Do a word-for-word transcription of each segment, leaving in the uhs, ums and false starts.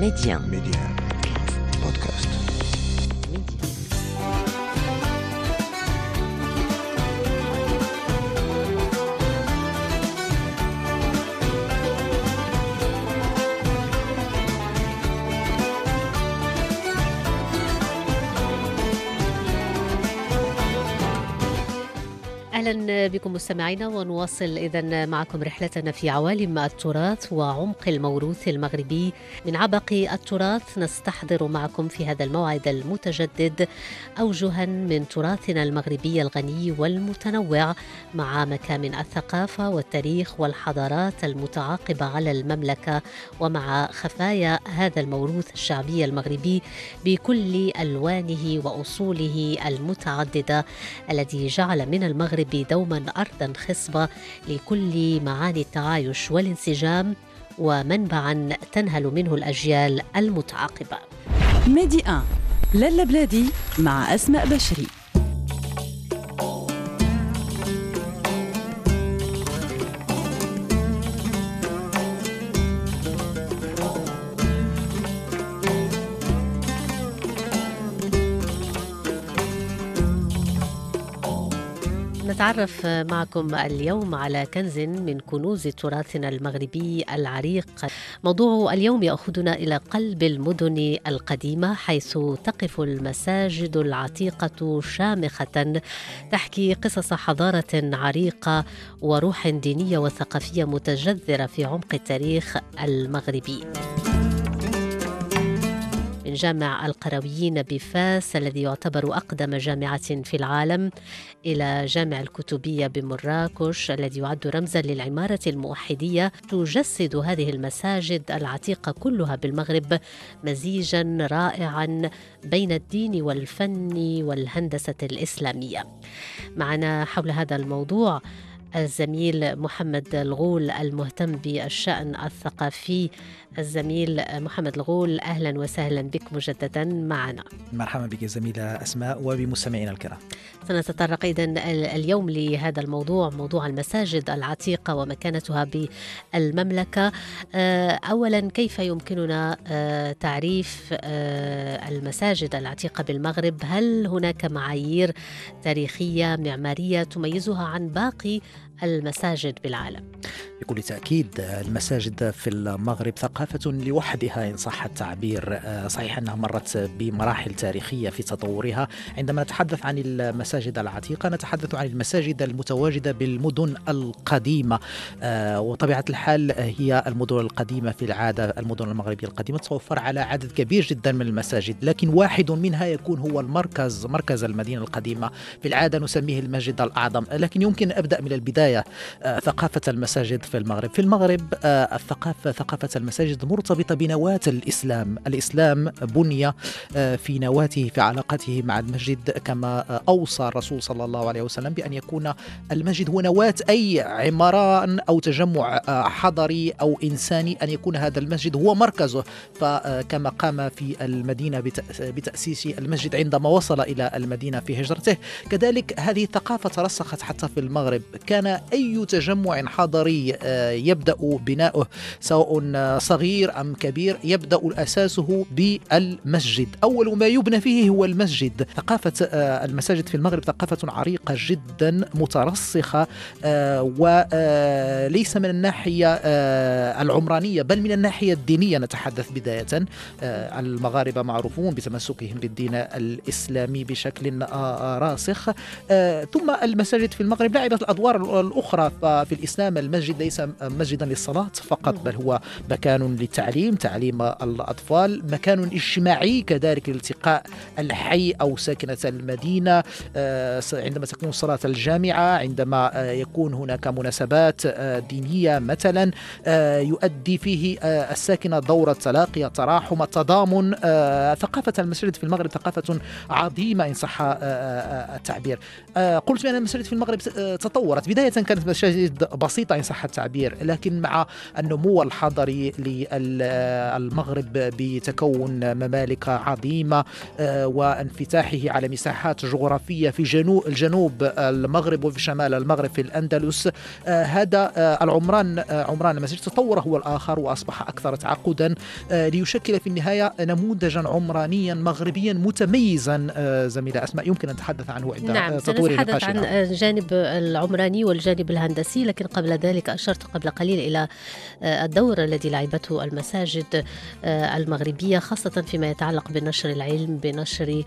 Média. Média. Podcast. Média. أهلا بكم مستمعينا، ونواصل إذن معكم رحلتنا في عوالم التراث وعمق الموروث المغربي. من عبق التراث نستحضر معكم في هذا الموعد المتجدد أوجها من تراثنا المغربي الغني والمتنوع، مع مكامن الثقافة والتاريخ والحضارات المتعاقبة على المملكة، ومع خفايا هذا الموروث الشعبي المغربي بكل ألوانه وأصوله المتعددة، الذي جعل من المغرب دوما أرضا خصبة لكل معاني التعايش والانسجام، ومنبعا تنهل منه الأجيال المتعاقبة. ميدي واحد لالا بلادي مع أسماء بشري. نتعرف معكم اليوم على كنز من كنوز تراثنا المغربي العريق. موضوع اليوم يأخذنا إلى قلب المدن القديمة، حيث تقف المساجد العتيقة شامخة تحكي قصص حضارة عريقة وروح دينية وثقافية متجذرة في عمق التاريخ المغربي. من جامع القرويين بفاس الذي يعتبر أقدم جامعة في العالم، إلى جامع الكتبية بمراكش الذي يعد رمزا للعمارة الموحدية، تجسد هذه المساجد العتيقة كلها بالمغرب مزيجا رائعا بين الدين والفن والهندسة الإسلامية. معنا حول هذا الموضوع الزميل محمد الغول المهتم بالشأن الثقافي. الزميل محمد الغول، أهلا وسهلا بك مجددا معنا. مرحبا بك زميلة أسماء وبمستمعينا الكرام. سنتطرق إذن اليوم لهذا الموضوع، موضوع المساجد العتيقة ومكانتها بالمملكة. أولا، كيف يمكننا تعريف المساجد العتيقة بالمغرب؟ هل هناك معايير تاريخية معمارية تميزها عن باقي المساجد بالعالم؟ بكل تأكيد المساجد في المغرب ثقافة لوحدها إن صح التعبير. صحيح أنها مرت بمراحل تاريخية في تطورها. عندما نتحدث عن المساجد العتيقة نتحدث عن المساجد المتواجدة بالمدن القديمة، وطبيعة الحال هي المدن القديمة في العادة المدن المغربية القديمة تتوفر على عدد كبير جدا من المساجد، لكن واحد منها يكون هو المركز، مركز المدينة القديمة، في العادة نسميه المسجد الأعظم. لكن يمكن أبدأ من البداية. ثقافة المساجد في المغرب في المغرب الثقافة ثقافة المساجد مرتبطة بنواة الإسلام. الإسلام بني في نواته في علاقته مع المسجد، كما أوصى الرسول صلى الله عليه وسلم بأن يكون المسجد هو نواة أي عمران أو تجمع حضري أو إنساني، أن يكون هذا المسجد هو مركزه. فكما قام في المدينة بتأسيس المسجد عندما وصل إلى المدينة في هجرته، كذلك هذه الثقافة ترسخت حتى في المغرب. كان أي تجمع حضري يبدأ بناؤه سواء صغير أم كبير يبدأ أساسه بالمسجد، أول ما يبنى فيه هو المسجد. ثقافة المساجد في المغرب ثقافة عريقة جدا مترسخة، وليس من الناحية العمرانية بل من الناحية الدينية. نتحدث بداية، المغاربة معروفون بتمسكهم بالدين الإسلامي بشكل راسخ، ثم المساجد في المغرب لعبت الأدوار الأخرى. ففي الإسلام المسجد ليس مسجدا للصلاة فقط، بل هو مكان للتعليم، تعليم الأطفال، مكان اجتماعي كذلك لالتقاء الحي أو ساكنة المدينة عندما تكون صلاة الجامعة، عندما يكون هناك مناسبات دينية مثلا يؤدي فيه الساكنة دور التلاقي، التراحم، التضامن. ثقافة المسجد في المغرب ثقافة عظيمة إن صح التعبير. قلت بأن المساجد في المغرب تطورت. بداية كانت مساجد بسيطة إن صح التعبير، لكن مع النمو الحضري للمغرب بتكون ممالك عظيمة وانفتاحه على مساحات جغرافية في جنوب الجنوب المغرب وفي شمال المغرب في الأندلس، هذا العمران عمران المساجد تطور هو الآخر وأصبح أكثر تعقدا ليشكل في النهاية نموذجا عمرانيا مغربيا متميزا. زميلة أسماء، يمكن أن نتحدث عنه عند نعم، تطوير سنتحدث عن نقاشنا. الجانب العمراني والجانب الهندسي، لكن قبل ذلك أشرت قبل قليل إلى الدور الذي لعبته المساجد المغربية خاصة فيما يتعلق بنشر العلم، بنشر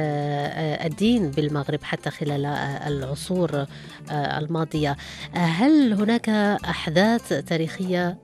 الدين بالمغرب حتى خلال العصور الماضية. هل هناك أحداث تاريخية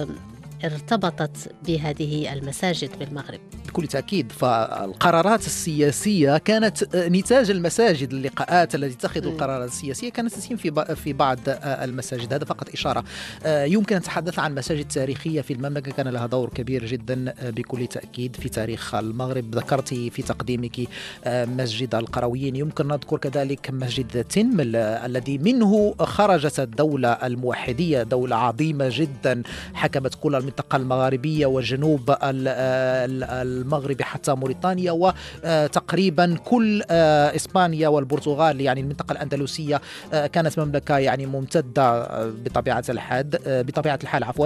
ارتبطت بهذه المساجد بالمغرب؟ بكل تأكيد، فالقرارات السياسية كانت نتاج المساجد. اللقاءات التي تتخذ القرارات السياسية كانت تتم في في بعض المساجد. هذا فقط إشارة. يمكن أن نتحدث عن مساجد تاريخية في المملكة كان لها دور كبير جدا بكل تأكيد في تاريخ المغرب. ذكرت في تقديمك مسجد القرويين، يمكن نذكر كذلك مسجد تنمل الذي منه خرجت الدولة الموحدية، دولة عظيمة جدا حكمت كل المنطقة المغاربية وجنوب المغرب حتى موريتانيا وتقريبا كل إسبانيا والبرتغال، يعني المنطقة الأندلسية كانت مملكة يعني ممتدة بطبيعة الحال بطبيعة الحال عفوا.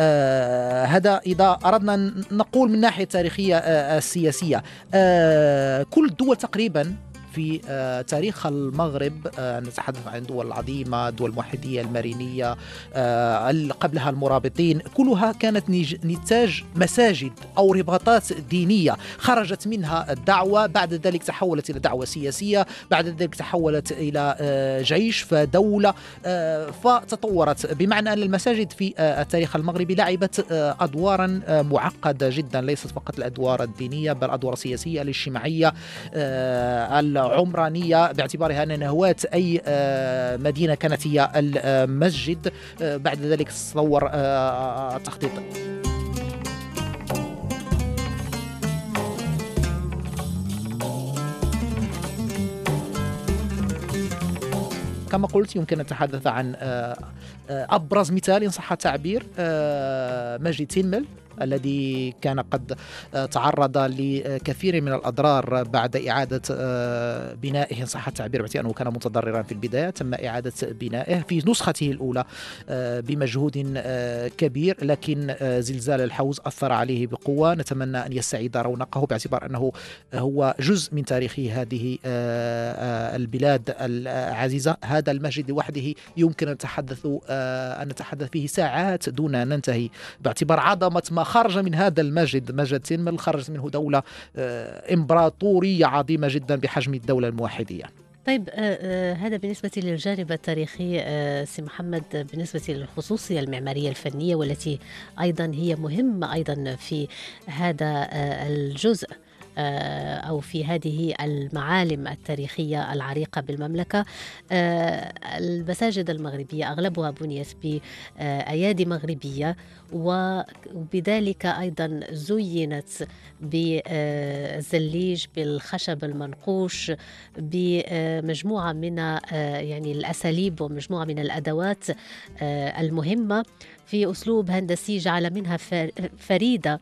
هذا إذا أردنا نقول من ناحية تاريخية السياسية. كل الدول تقريبا في تاريخ المغرب، نتحدث عن دول عظيمة، دول الموحدية المارينية قبلها المرابطين، كلها كانت نتاج مساجد أو رباطات دينية خرجت منها الدعوة، بعد ذلك تحولت إلى دعوة سياسية، بعد ذلك تحولت إلى جيش فدولة فتطورت. بمعنى أن المساجد في التاريخ المغربي لعبت أدوارا معقدة جدا، ليست فقط الأدوار الدينية بل أدوار سياسية الاجتماعية عمرانية، باعتبارها أن نواة أي مدينة كانت هي المسجد. بعد ذلك تطور التخطيط. كما قلت يمكن أن نتحدث عن أبرز مثال إن صح التعبير مسجد تنمل الذي كان قد تعرض لكثير من الأضرار بعد إعادة بنائه إن صح التعبير، باعتبار أنه كان متضررا في البداية. تم إعادة بنائه في نسخته الأولى بمجهود كبير، لكن زلزال الحوز أثر عليه بقوة. نتمنى أن يستعيد رونقه باعتبار أنه هو جزء من تاريخ هذه البلاد العزيزة. هذا المسجد لوحده يمكن أن نتحدث أن نتحدث فيه ساعات دون أن ننتهي، باعتبار عظمة ما خرج من هذا المسجد. مسجد تنمل خرجت منه دولة إمبراطورية عظيمة جدا بحجم الدولة الموحدية. طيب، آه هذا بالنسبة للجانب التاريخي. آه سي محمد، بالنسبة للخصوصية المعمارية الفنية والتي أيضا هي مهمة أيضا في هذا آه الجزء أو في هذه المعالم التاريخية العريقة بالمملكة، المساجد المغربية أغلبها بنيت بأيادي مغربية، وبذلك أيضا زينت بالزليج، بالخشب المنقوش، بمجموعة من يعني الأساليب ومجموعة من الأدوات المهمة في أسلوب هندسي جعل منها فريدة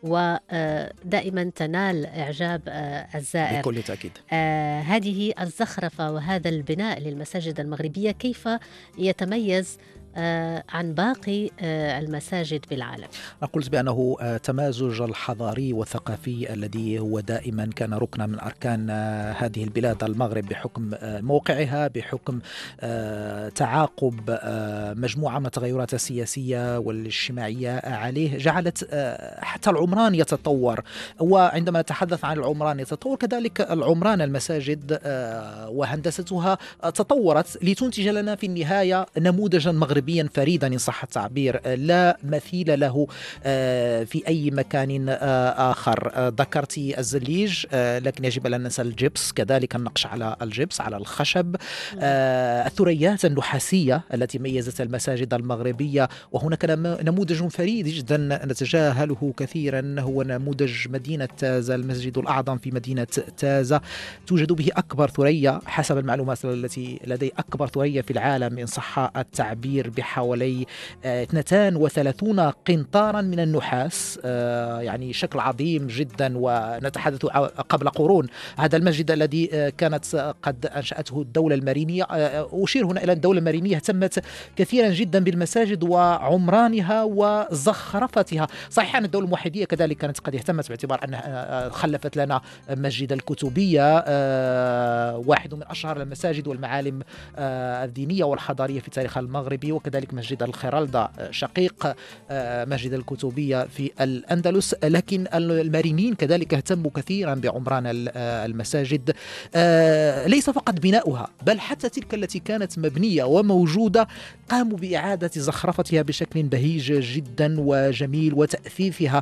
ودائما تنال إعجاب الزائر بكل تأكيد. آه هذه الزخرفة وهذا البناء للمساجد المغربية كيف يتميز آه عن باقي آه المساجد بالعالم؟ قلت بأنه آه تمازج الحضاري والثقافي الذي هو دائما كان ركنا من أركان آه هذه البلاد المغرب، بحكم آه موقعها، بحكم آه تعاقب آه مجموعة من التغيرات السياسية والاجتماعية عليه، جعلت آه حتى العمران يتطور. وعندما نتحدث عن العمران يتطور، كذلك العمران المساجد آه وهندستها تطورت لتنتج لنا في النهاية نموذجا مغربيا أدبيا فريدا إن صح التعبير لا مثيل له في أي مكان آخر. ذكرت الزليج، لكن يجب أن ننسى الجبس، كذلك النقش على الجبس على الخشب، الثريات النحاسية التي ميزت المساجد المغربية. وهناك نموذج فريد جدا نتجاهله كثيرا، هو نموذج مدينة تازة، المسجد الأعظم في مدينة تازة، توجد به أكبر ثريا حسب المعلومات التي لدي، أكبر ثريا في العالم إن صح التعبير، بحوالي اثنين وثلاثين قنطارا من النحاس، يعني شكل عظيم جدا. ونتحدث قبل قرون هذا المسجد الذي كانت قد أنشأته الدولة المارينية. أشير هنا إلى الدولة المارينية اهتمت كثيرا جدا بالمساجد وعمرانها وزخرفتها. صحيح أن الدولة الموحدية كذلك كانت قد اهتمت، باعتبار أنها خلفت لنا مسجد الكتبية، واحد من أشهر المساجد والمعالم الدينية والحضارية في التاريخ المغربي، وكذلك مسجد الخرالدة شقيق مسجد الكتبية في الأندلس. لكن المارينيين كذلك اهتموا كثيرا بعمران المساجد، ليس فقط بناؤها بل حتى تلك التي كانت مبنية وموجودة قاموا بإعادة زخرفتها بشكل بهيج جدا وجميل وتأثيثها.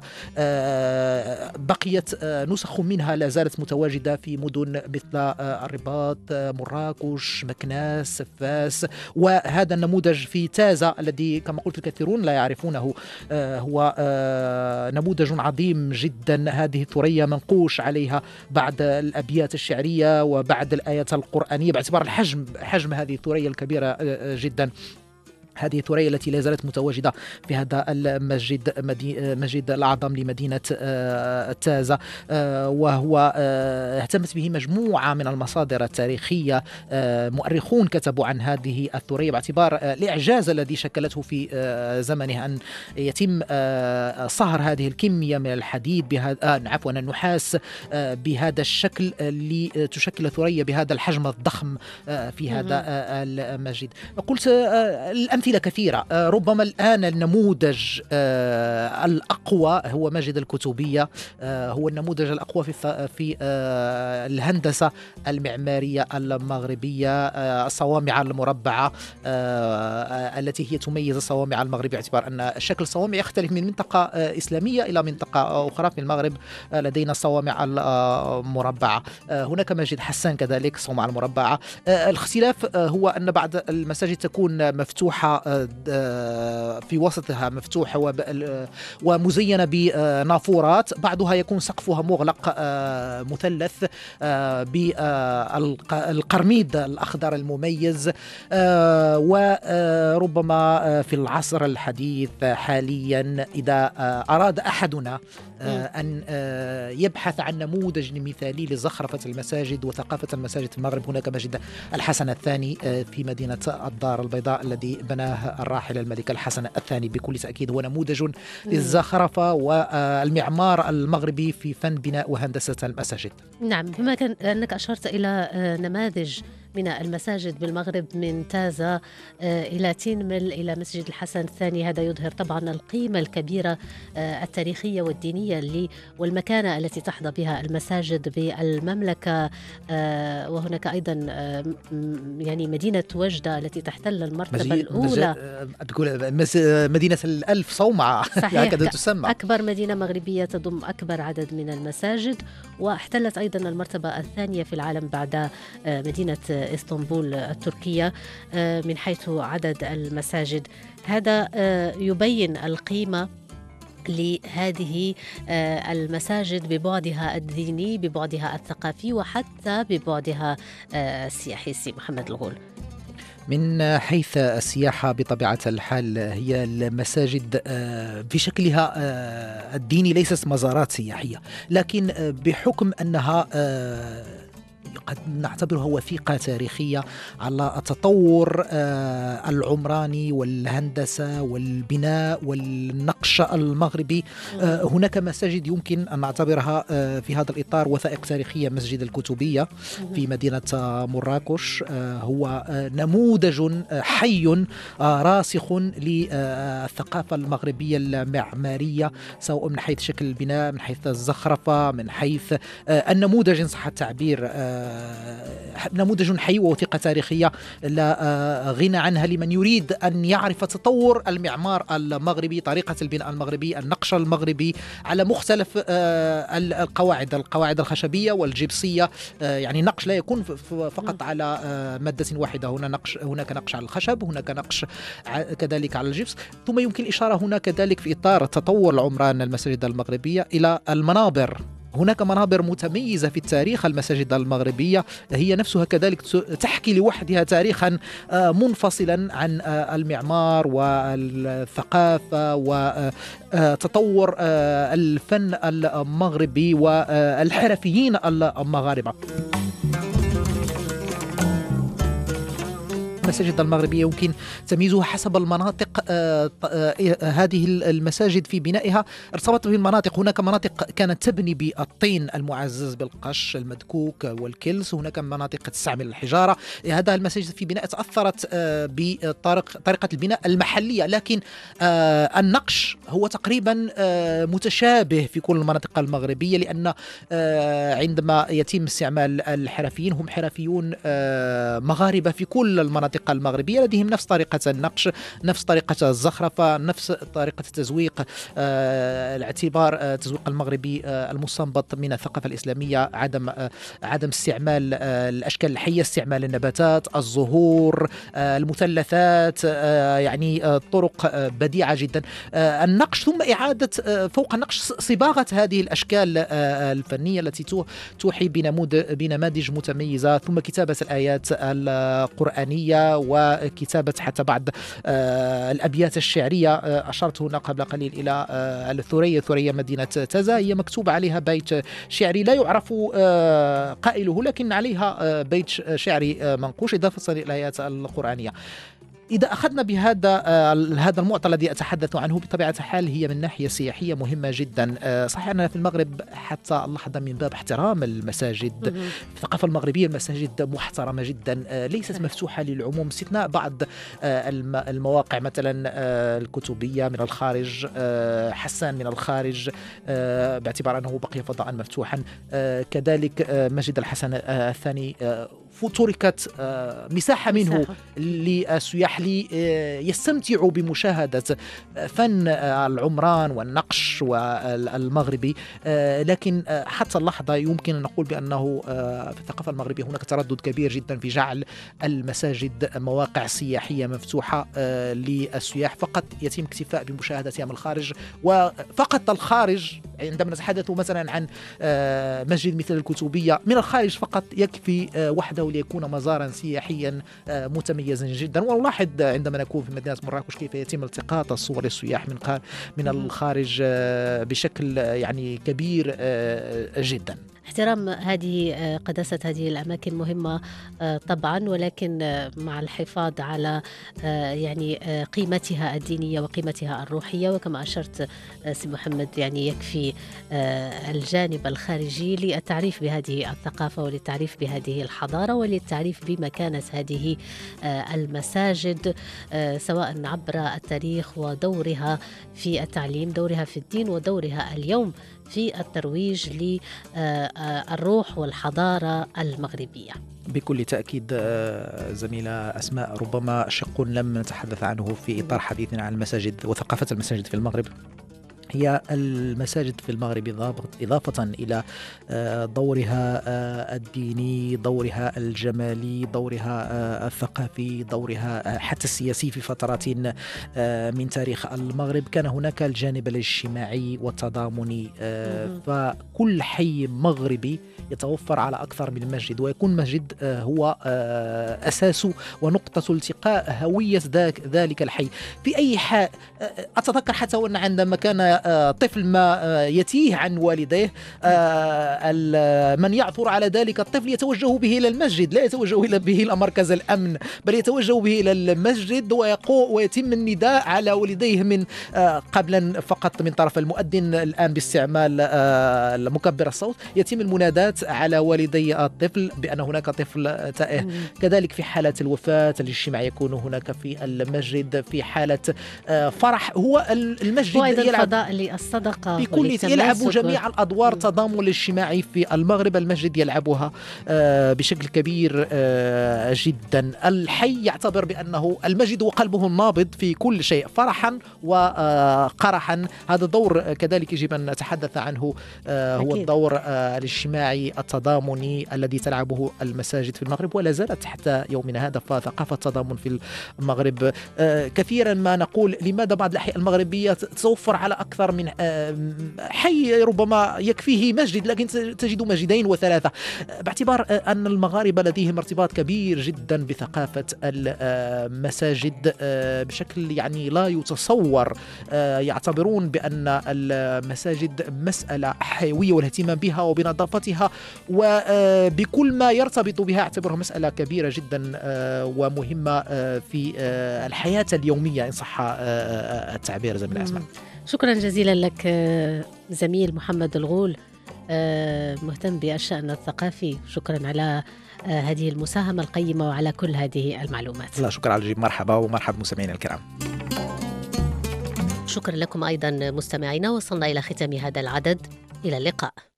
بقيت نسخ منها لا زالت متواجدة في مدن مثل الرباط، مراكش، مكناس، فاس. وهذا النموذج في تازة الذي كما قلت الكثيرون لا يعرفونه هو نموذج عظيم جدا. هذه الثريا منقوش عليها بعد الأبيات الشعرية وبعد الآيات القرآنية، باعتبار الحجم حجم هذه الثريا الكبيرة جدا. هذه الثريا التي لا زالت متواجدة في هذا المسجد مسجد الأعظم لمدينة تازة، وهو اهتمت به مجموعة من المصادر التاريخية. مؤرخون كتبوا عن هذه الثريا باعتبار الإعجاز الذي شكلته في زمنها أن يتم صهر هذه الكمية من الحديد بهذا عفوا النحاس بهذا الشكل لتشكل ثريا بهذا الحجم الضخم في هذا المسجد. قلت أمثلة كثيرة، ربما الآن النموذج الأقوى هو مسجد الكتبية، هو النموذج الأقوى في في الهندسة المعمارية المغربية. الصوامع المربعة التي هي تميز الصوامع المغربية، باعتبار أن شكل الصوامع يختلف من منطقة إسلامية إلى منطقة أخرى. في المغرب لدينا الصوامع المربعة، هناك مسجد حسان كذلك الصومعة المربعة. الاختلاف هو أن بعض المساجد تكون مفتوحة في وسطها مفتوحة ومزينة بنافورات، بعضها يكون سقفها مغلق مثلث بالقرميد الأخضر المميز. وربما في العصر الحديث حاليا إذا أراد أحدنا أن يبحث عن نموذج مثالي لزخرفة المساجد وثقافة المساجد في المغرب، هناك مسجد الحسن الثاني في مدينة الدار البيضاء الذي بناه الراحل الملك الحسن الثاني. بكل تأكيد هو نموذج للزخرفة والمعمار المغربي في فن بناء وهندسة المساجد. نعم، بما كان أنك أشرت إلى نماذج من المساجد بالمغرب من تازة إلى تينمل إلى مسجد الحسن الثاني، هذا يظهر طبعا القيمة الكبيرة التاريخية والدينية والمكانة التي تحظى بها المساجد بالمملكة. وهناك أيضا يعني مدينة وجدة التي تحتل المرتبة الأولى، تقول مدينة الألف صومعة هكذا تسمى، أكبر مدينة مغربية تضم أكبر عدد من المساجد، واحتلت أيضا المرتبة الثانية في العالم بعد مدينة اسطنبول التركية من حيث عدد المساجد. هذا يبين القيمة لهذه المساجد ببعدها الديني، ببعدها الثقافي، وحتى ببعدها السياحي. سي محمد الغول، من حيث السياحة بطبيعة الحال هي المساجد بشكلها الديني ليست مزارات سياحية، لكن بحكم أنها قد نعتبرها وثيقة تاريخية على التطور العمراني والهندسة والبناء والنقش المغربي. هناك مساجد يمكن أن نعتبرها في هذا الإطار وثائق تاريخية. مسجد الكتبية في مدينة مراكش هو نموذج حي راسخ للثقافة المغربية المعمارية، سواء من حيث شكل البناء، من حيث الزخرفة، من حيث النموذج إن صح التعبير نموذج حي ووثيقة تاريخية لا غنى عنها لمن يريد أن يعرف تطور المعمار المغربي، طريقة البناء المغربي، النقش المغربي على مختلف القواعد القواعد الخشبية والجبسية. يعني النقش لا يكون فقط على مادة واحدة، هنا نقش هناك نقش على الخشب، هناك نقش كذلك على الجبس. ثم يمكن الإشارة هنا كذلك في إطار تطور العمران المساجد المغربية إلى المنابر. هناك منابر متميزة في التاريخ المساجد المغربية، هي نفسها كذلك تحكي لوحدها تاريخا منفصلا عن المعمار والثقافة وتطور الفن المغربي والحرفيين المغاربة. المساجد المغربية يمكن تمييزها حسب المناطق. آه آه هذه المساجد في بنائها ارتبطت بالمناطق. هناك مناطق كانت تبني بالطين المعزز بالقش المدكوك والكلس، هناك مناطق تستعمل الحجارة. هذا المساجد في بناء تأثرت آه بطريقة البناء المحلية، لكن آه النقش هو تقريبا آه متشابه في كل المناطق المغربية، لأن آه عندما يتم استعمال الحرفيين هم حرفيون آه مغاربة في كل المناطق المغربية، لديهم نفس طريقة النقش، نفس طريقة الزخرفة، نفس طريقة التزويق. آه الاعتبار آه التزويق المغربي آه المستنبط من الثقافة الإسلامية عدم آه عدم استعمال آه الأشكال الحية، استعمال النباتات، الزهور، آه المثلثات، آه يعني آه طرق آه بديعة جدا. آه النقش ثم إعادة آه فوق النقش صباغة هذه الأشكال آه الفنية التي توحي بنماذج متميزة، ثم كتابة الآيات القرآنية وكتابة حتى بعض آه الأبيات الشعرية. آه أشرت هنا قبل قليل إلى آه الثريا. ثريا مدينة تازا هي مكتوب عليها بيت شعري لا يعرف آه قائله، لكن عليها آه بيت شعري آه منقوش إضافة للآيات القرآنية. إذا أخذنا بهذا آه هذا المعطى الذي أتحدث عنه، بطبيعة الحال هي من ناحية سياحية مهمة جدا. آه صحيح أننا في المغرب حتى اللحظة من باب احترام المساجد، الثقافة المغربية المساجد محترمة جدا، آه ليست مفتوحة للعموم باستثناء بعض آه المواقع مثلا آه الكتبية من الخارج، آه حسان من الخارج، آه باعتبار أنه بقي فضاء مفتوحا. آه كذلك آه مسجد الحسن آه الثاني آه تركت آه مساحة منه للسياح ليستمتعوا بمشاهدة فن العمران والنقش والمغربي. لكن حتى اللحظة يمكن أن نقول بأنه في الثقافة المغربية هناك تردد كبير جدا في جعل المساجد مواقع سياحية مفتوحة للسياح، فقط يتم اكتفاء بمشاهدتها من الخارج، وفقط الخارج. عندما نتحدث مثلا عن مسجد مثل الكتبية من الخارج فقط يكفي وحده ليكون مزارا سياحيا متميزا جدا. ونلاحظ عندما نكون في مدينة مراكش كيف يتم التقاط الصور السياح من من الخارج بشكل يعني كبير جدا. احترام هذه قداسة هذه الأماكن مهمة طبعا، ولكن مع الحفاظ على يعني قيمتها الدينية وقيمتها الروحية. وكما أشرت سي محمد يعني يكفي الجانب الخارجي للتعريف بهذه الثقافة وللتعريف بهذه الحضارة وللتعريف بمكانة هذه المساجد سواء عبر التاريخ ودورها في التعليم، دورها في الدين، ودورها اليوم في الترويج للروح والحضارة المغربية. بكل تأكيد زميلة أسماء، ربما شق لم نتحدث عنه في إطار حديثنا عن المساجد وثقافة المساجد في المغرب هي المساجد في المغرب، إضافة إلى دورها الديني، دورها الجمالي، دورها الثقافي، دورها حتى السياسي في فترات من تاريخ المغرب. كان هناك الجانب الاجتماعي والتضامني، فكل حي مغربي يتوفر على أكثر من مسجد، ويكون مسجد هو أساس ونقطة التقاء هوية ذلك الحي في أي حال. أتذكر حتى وأن عندما كان طفل ما يتيه عن والديه، من يعثر على ذلك الطفل يتوجه به إلى المسجد، لا يتوجه به إلى مركز الأمن، بل يتوجه به إلى المسجد ويتم النداء على والديه من قبلا فقط من طرف المؤذن، الآن باستعمال مكبر الصوت يتم المناداة على والدي الطفل بأن هناك طفل تائه. كذلك في حالة الوفاة الاجتماع يكون هناك في المسجد، في حالة فرح هو المسجد يلعب للصدقة بكل يلعب جميع الأدوار التضامن الاجتماعي في المغرب. المسجد يلعبها بشكل كبير جدا. الحي يعتبر بأنه المسجد وقلبه النابض في كل شيء، فرحا وقرحا. هذا دور كذلك يجب أن نتحدث عنه، هو أكيد. الدور الاجتماعي التضامني الذي تلعبه المساجد في المغرب ولا زالت حتى يومنا هذا. فثقافة التضامن في المغرب كثيرا ما نقول لماذا بعض الأحياء المغربية توفر على أكثر من حي ربما يكفيه مسجد، لكن تجد مسجدين وثلاثة، باعتبار أن المغاربة لديهم ارتباط كبير جدا بثقافة المساجد بشكل يعني لا يتصور. يعتبرون بأن المساجد مسألة حيوية والاهتمام بها وبنظافتها وبكل ما يرتبط بها اعتبرها مسألة كبيرة جدا ومهمة في الحياة اليومية إن صح التعبير. زميل أسماء، شكرا جزيلا لك زميل محمد الغول، مهتم بالشأن الثقافي. شكرا على هذه المساهمة القيمة وعلى كل هذه المعلومات. لا شكرا على الجيب. مرحبا ومرحبا مستمعينا الكرام. شكرا لكم أيضا مستمعينا. وصلنا إلى ختام هذا العدد، إلى اللقاء.